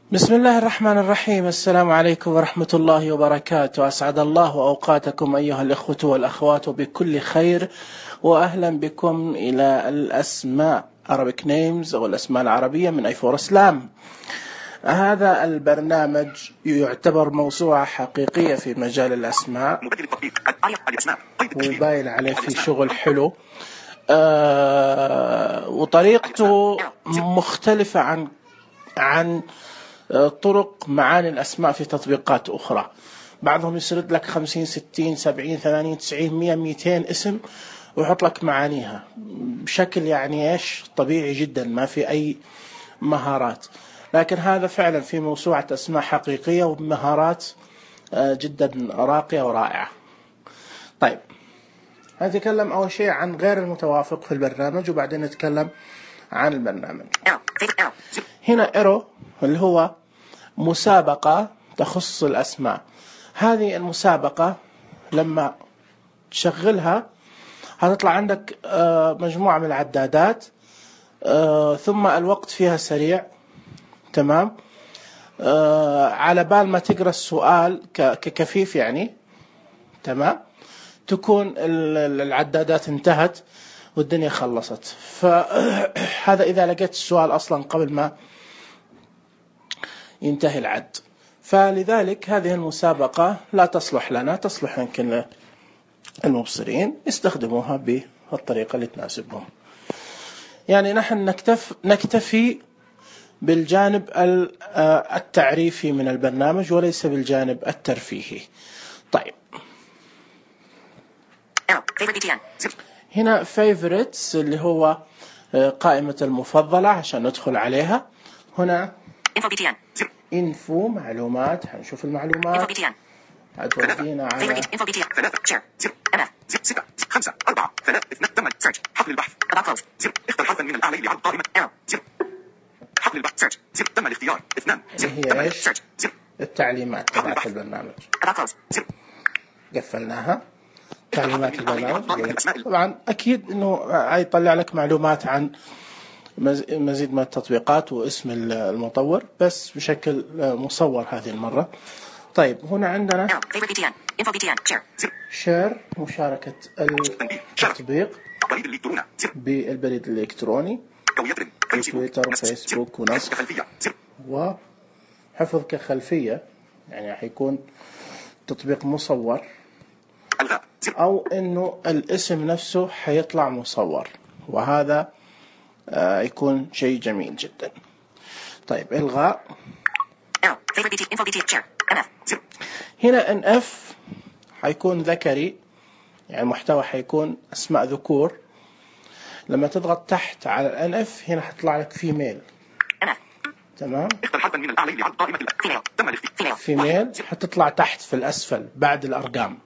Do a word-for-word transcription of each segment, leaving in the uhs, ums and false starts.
بسم الله الرحمن الرحيم. السلام عليكم ورحمة الله وبركاته. أسعد الله أوقاتكم أيها الإخوة والأخوات بكل خير، وأهلا بكم إلى الأسماء Arabic Names أو الأسماء العربية من آي فور إسلام. هذا البرنامج يعتبر موسوعة حقيقية في مجال الأسماء، وباين عليه في شغل حلو. آه وطريقته مختلفة عن عن طرق معاني الأسماء في تطبيقات أخرى. بعضهم يسرد لك خمسين ستين سبعين ثمانين تسعين مية ميتين اسم ويحط لك معانيها بشكل يعني إيش طبيعي جدا، ما في أي مهارات. لكن هذا فعلا في موسوعة أسماء حقيقية وبمهارات جدا راقية ورائعة. طيب، هنتكلم أول شيء عن غير المتوافق في البرنامج، وبعدين نتكلم عن البرنامج. هنا إيرو اللي هو مسابقة تخص الأسماء. هذه المسابقة لما تشغلها هتطلع عندك مجموعة من العدادات، ثم الوقت فيها سريع، تمام. على بال ما تقرأ السؤال ككفيف يعني، تمام، تكون العدادات انتهت والدنيا خلصت. فهذا إذا لقيت السؤال أصلا قبل ما ينتهي العد. فلذلك هذه المسابقة لا تصلح لنا، تصلح يمكن المبصرين يستخدموها بالطريقة اللي تناسبهم. يعني نحن نكتف نكتفي بالجانب التعريفي من البرنامج وليس بالجانب الترفيهي. طيب، هنا favorites اللي هو قائمة المفضلة عشان ندخل عليها. هنا انفو معلومات، هنشوف المعلومات. هتودينا على ستة خمسة أربعة ثلاثة اثنان ثمانية سيرش حقل البحث اختر حرفا من الأعلى لعرض قائمة حقل البحث سيرش تم الاختيار اثنان اللي هي ايش التعليمات تبعت البرنامج. قفلناها. تعليمات البرنامج طبعا أكيد إنه هيطلع لك معلومات عن مزيد من التطبيقات واسم المطور بس بشكل مصور هذه المرة. طيب، هنا عندنا شير مشاركة التطبيق بالبريد الإلكتروني، تويتر وفيسبوك ونسخ وحفظ كخلفية، يعني حيكون تطبيق مصور أو إنه الاسم نفسه حيطلع مصور، وهذا آه يكون شيء جميل جدا. طيب، إلغاء. هنا إن إف حيكون ذكري، يعني المحتوى حيكون أسماء ذكور. لما تضغط تحت على الإن إف هنا حتطلع لك فيميل، تمام. فيميل حتطلع تحت في الأسفل بعد الأرقام،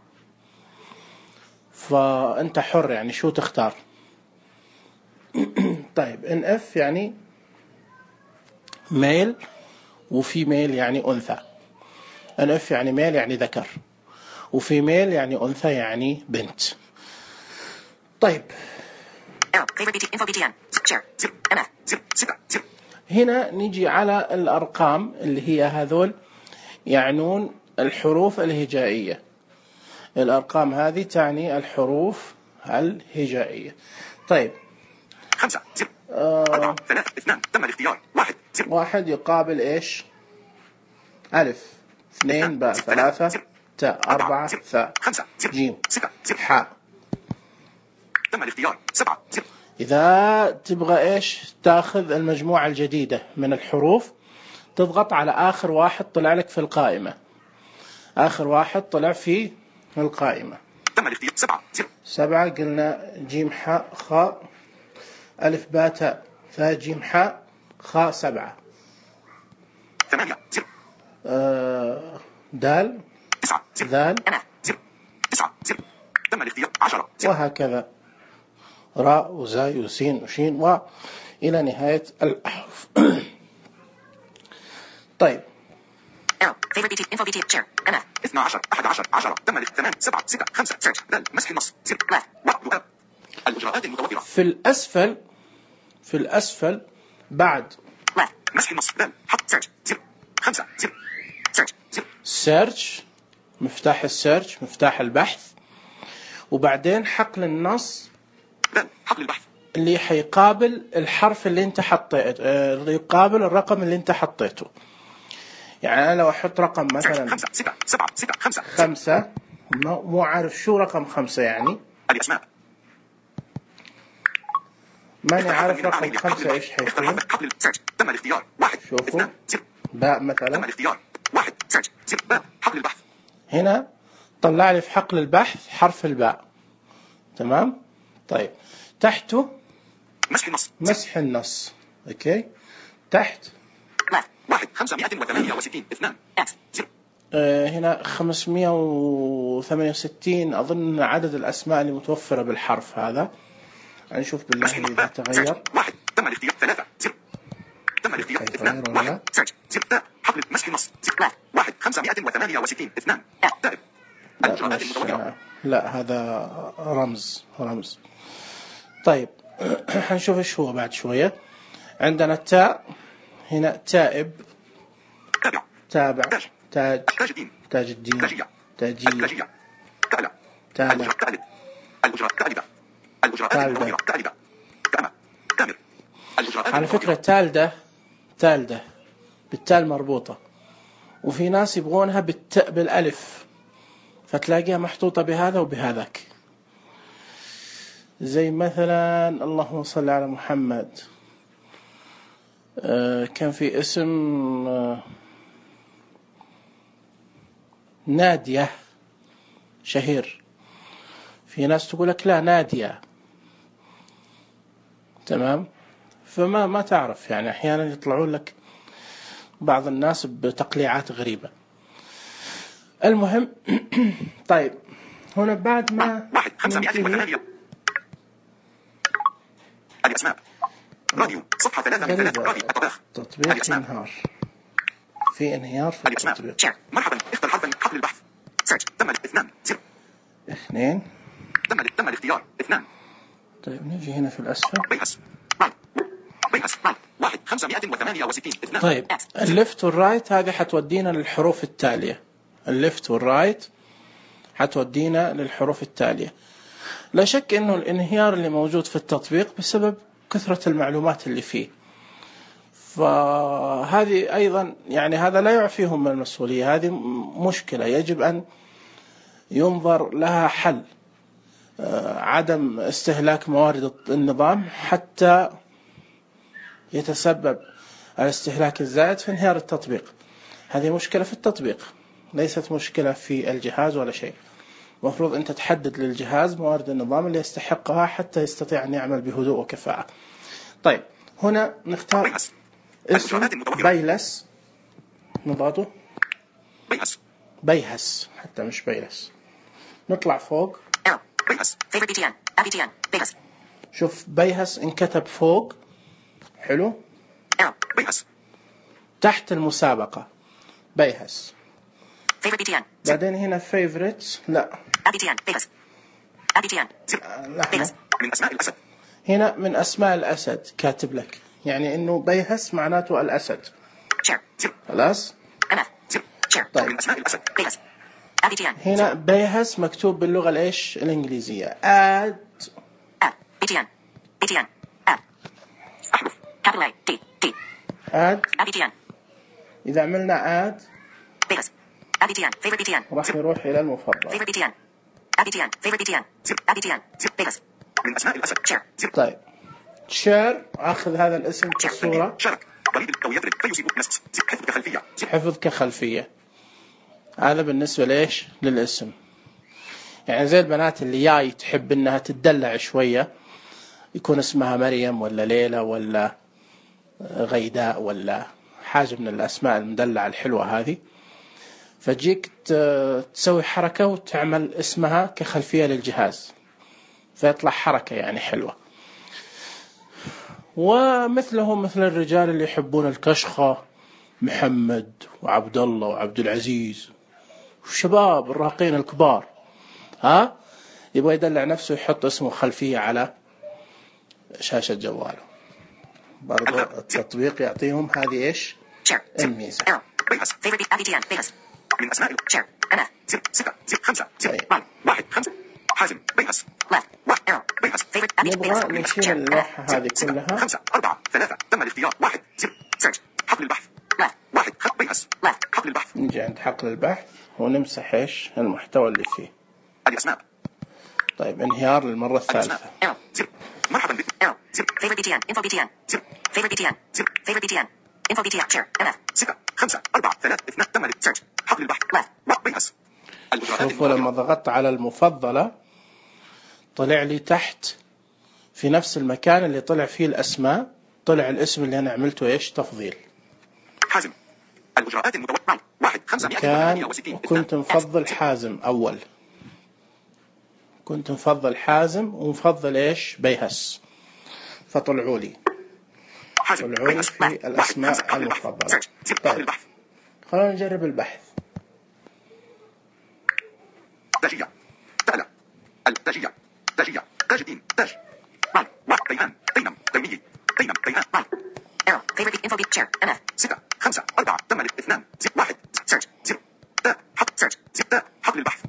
فأنت حر يعني شو تختار. طيب، إن إف يعني ميل وفيميل يعني أنثى. إن إف يعني ميل يعني ذكر، وفيميل يعني أنثى يعني بنت. طيب، هنا نيجي على الأرقام اللي هي هذول يعنون الحروف الهجائية. الأرقام هذه تعني الحروف الهجائية. طيب، خمسة أربعة ثلاثة اثنان تم الاختيار واحد واحد يقابل إيش؟ ألف، اثنين باء، ثلاثة تاء، أربعة ثاء، جيم، حاء. تم الاختيار سبعة. إذا تبغى إيش تأخذ المجموعة الجديدة من الحروف تضغط على آخر واحد طلع لك في القائمة. آخر واحد طلع في القائمة. تم الاختيار سبعة. سبعة قلنا جيم حاء خاء ألف باء تاء ثاء جيم حاء خاء سبعة. ثمانية. آه دال تسعة. ذال تسعة. تم الاختيار عشرة. وهكذا راء وزاي وسين وشين وإلى نهاية الأحرف. طيب، اثنا عشر أحد عشر عشرة تم الاختيار سبعة ستة خمسة سيرش دال مسح النص الإجراءات المتوفرة في الأسفل في الأسفل بعد مسح النص دال حط سيرش خمسة زر سيرش زر سيرش، مفتاح السيرش، مفتاح البحث. وبعدين حقل النص دال حقل البحث اللي حيقابل الحرف اللي انت حطيته، اللي يقابل الرقم اللي انت حطيته. يعني انا لو احط رقم مثلا خمسة ستة سبعة ستة خمسة خمسة، مو مو عارف شو رقم خمسة يعني، الأسماء ماني عارف رقم خمسة ايش حيكون. حقل سيرش تم الاختيار واحد شوفوا اثنان زر باء تم مثلا، الاختيار واحد سيرش زر باء حقل البحث هنا طلع لي في حقل البحث حرف الباء. تمام. طيب تحته مسح النص مسح النص. اوكي. تحت لا واحد خمسمائة وثمانية وستين اثنان زر آه هنا خمسمائة وثمانية وستين اظن عدد الاسماء اللي متوفرة بالحرف هذا. نشوف بالله اذا تغير. واحد تم الاختيار ثلاثة زر تم الاختيار اثنان واحد سيرش زر تاء حقل مسح النص زر لا واحد خمسمائة وثمانية وستين اثنان تائب الإجراءات المتوقعة. لا هذا رمز رمز. طيب حنشوف ايش هو بعد شوية. عندنا التاء هنا تائب، تابع تابع، تاج تاج، تاج الدين تاج الدين، تاجية تاجية، تاجية تالة تالة، الأجراء تالد الأجراء تالدة الأجراءات تالدة. المتوقعة تالدة تامة تامر الإجراءات على فكرة تالدة تالدة بالتال مربوطة، وفي ناس يبغونها بالتاء بالألف، فتلاقيها محطوطة بهذا وبهذاك. زي مثلا اللهم صل على محمد، آه كان في اسم آه نادية شهير، في ناس تقول لك لا نادية. تمام. فما ما تعرف يعني أحيانا يطلعون لك بعض الناس بتقليعات غريبة. المهم طيب هنا بعد ما واحد خمسمائة وثمانية الأسماء راديو صفحة ثلاثة من ثلاثة راديو الطباخ تطبيق انهار، في انهيار في الأسماء التطبيق. شير مرحبا اختر حرفا من حقل البحث سيرش تم اثنان زر اثنين. تم تم الاختيار اثنان طيب نيجي هنا في الأسفل. بيهس رايت بيهس رايت واحد خمسمائة وثمانية وستين اثنان. طيب الليفت والرايت هذه حتودينا للحروف التالية. الليفت والرايت حتودينا للحروف التالية. لا شك انه الانهيار اللي موجود في التطبيق بسبب كثرة المعلومات اللي فيه، فهذه ايضا يعني هذا لا يعفيهم من المسؤولية. هذه مشكلة يجب ان ينظر لها حل، عدم استهلاك موارد النظام حتى يتسبب الاستهلاك الزائد في انهيار التطبيق. هذه مشكلة في التطبيق، ليست مشكلة في الجهاز ولا شيء. المفروض أنت تحدد للجهاز موارد النظام اللي يستحقها حتى يستطيع أن يعمل بهدوء وكفاءة. طيب هنا نختار اسم بيلس، نضغطه بيهس بيهس حتى مش بيلس. نطلع فوق بيهس فيفورت بي تي ان ابي تي ان بيهس شوف بيهس انكتب فوق. حلو. بيهس تحت المسابقة بيهس. فيفورت بي تي ان بعدين هنا فيفوريتس لا ابي تي ان بيهس ابي تي ان بيهس. من اسماء الاسد هنا من أسماء الأسد كاتب لك، يعني إنه بيهس معناته الأسد. شير زر خلاص. انا زر شير طيب. من اسماء الاسد بيهس ابي تي ان هنا بيهس مكتوب باللغة الإيش الإنجليزية. آد اب بي تي ان بي تي ان اب احرف كابيتال اي تي تي آد. ابي تي ان إذا عملنا آد بيهس ابي تي ان فيفورت بي تي ان راح يروح إلى المفضل. فيفورت بي تي ان ابي تي ان فيفورت بي تي ان زر ابي تي ان زر بيهس من اسماء الاسد شير زر طيب شير أخذ هذا الاسم في الصورة. شارك بريد او يضرب فيصيب نفس زر حفظ كخلفيه زر حفظ كخلفية. هذا بالنسبة ليش للاسم. يعني زي البنات اللي جاي تحب انها تدلع شوية، يكون اسمها مريم ولا ليلى ولا غيداء ولا حاجة من الاسماء المدلعة الحلوة هذه، فجيك تسوي حركة وتعمل اسمها كخلفية للجهاز فيطلع حركة يعني حلوة. ومثلهم مثل الرجال اللي يحبون الكشخة، محمد وعبد الله وعبد العزيز والشباب الراقين الكبار، ها يبغى يدلع نفسه يحط اسمه خلفية على شاشة جواله. برضو التطبيق يعطيهم هذه ايش الميزة. بيهس favorite ادي تي ان بيهس من اسماء شير انا زر ستة زر خمسة زر واحد خمسة حازم بيهس left واحد arrow بيهس favorite ادي نبغى نشيل اللوحة هذه كلها. خمسة أربعة ثلاثة تم الاختيار واحد زر سيرش حقل البحث left واحد خط بيهس left حقل البحث. نجي عند حقل البحث ونمسح ايش المحتوى اللي فيه. الاسماء. طيب انهيار للمرة الثالثة. مرحبا بك. favorite بي تي ان info بي تي ان favorite بي تي ان favorite بي تي ان info بي تي ان شير انا ستة خمسة أربعة ثلاثة اثنان تم سيرش حقل البحث left بيهس. شوفوا لما ضغطت على المفضلة طلع لي تحت في نفس المكان اللي طلع فيه الأسماء طلع الاسم اللي أنا عملته إيش تفضيل. حازم. الإجراءات المتوقعة واحد خمسة كان كنت مفضل حازم أول. كنت مفضل حازم ومفضل إيش بيهس. فطلعوا لي. طلعوا لي في الأسماء المفضلة. طيب. خلونا نجرب البحث. تاجية تالا التاجية تاجية تاج الدين تاج مال واحد بيهان بينم بيني بينم بيهان مال ايرو فيفورت انفو بي شير انا ستة خمسة أربعة تم اثنان زر واحد سيرش زر تا حق سيرش زر تا حقل البحث.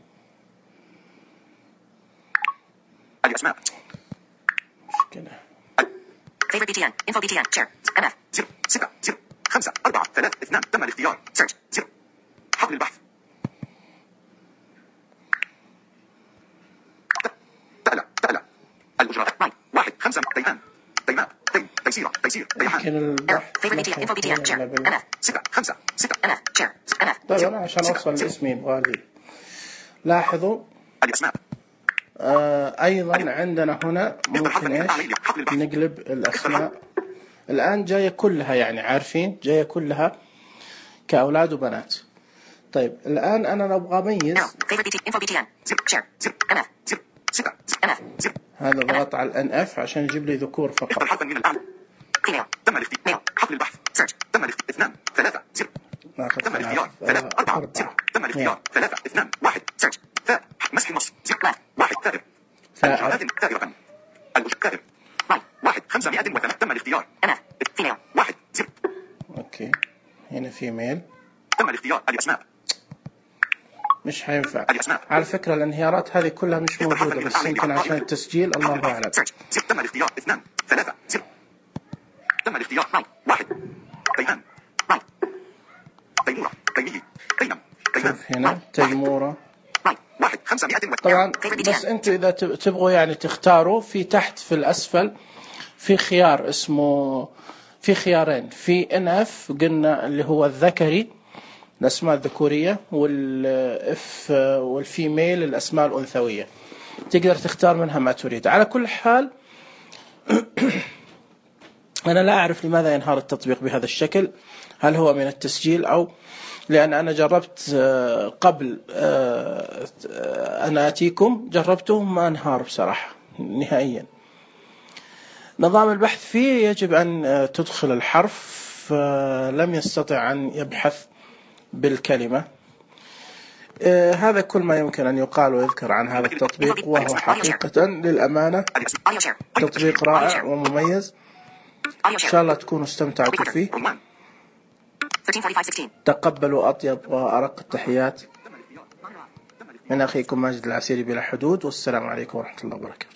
الاسماء مشكلة. فيفورت بي تي ان انفو بي تي ان شير انا زر ستة زر خمسة أربعة ثلاثة اثنان تم الاختيار سيرش زر حقل البحث. واحد خمسة ديان ديماء دي تيسير تيسير ديان أنا ستة خمسة ستة أنا شير أنا. طيب أنا عشان أوصل لاسمي يبغى لي. لاحظوا الأسماء. آه أيضا عندنا هنا ممكن إيش نقلب الأسماء. الآن جاية كلها يعني عارفين جاية كلها كأولاد وبنات. طيب الآن أنا نبغى أميز. هذا ضغط على الان اف عشان يجيب لي ذكور فقط. حرفا من الان تم الاختيار حقل البحث سيرش تم الاختيار اثنان ثلاثة زر تم الاختيار ثلاثة أربعة زر تم الاختيار ثلاثة اثنان واحد سيرش ثاء مسح النص زر واحد ثائر ثائرة ثائرة ثائر واحد خمسمائة وثلاثة تم الاختيار أنا فيميل واحد زر. اوكي هنا فيميل تم الاختيار. الاسماء مش حينفع. على فكرة الانهيارات هذه كلها مش موجودة بس يمكن عشان التسجيل الله أعلم. تم الاختيار اثنان ثلاثة زر تم الاختيار واحد بيهان تيمورة تيمية بينم شوف هنا تيمورة واحد خمسمائة. طبعا بس أنتوا إذا تبغوا يعني تختاروا في تحت في الأسفل في خيار اسمه في خيارين في ان اف قلنا اللي هو الذكري الأسماء الذكورية والإف والفيميل الأسماء الأنثوية تقدر تختار منها ما تريد. على كل حال أنا لا أعرف لماذا ينهار التطبيق بهذا الشكل. هل هو من التسجيل أو لأن أنا جربت قبل أنا أتيكم جربته ما انهار بصراحة نهائيا. نظام البحث فيه يجب أن تدخل الحرف لم يستطع أن يبحث بالكلمة. آه هذا كل ما يمكن أن يقال ويذكر عن هذا التطبيق وهو حقيقة للأمانة تطبيق رائع ومميز. إن شاء الله تكونوا استمتعتوا فيه. تقبلوا أطيب وأرق التحيات من أخيكم ماجد العسيري بلا حدود والسلام عليكم ورحمة الله وبركاته.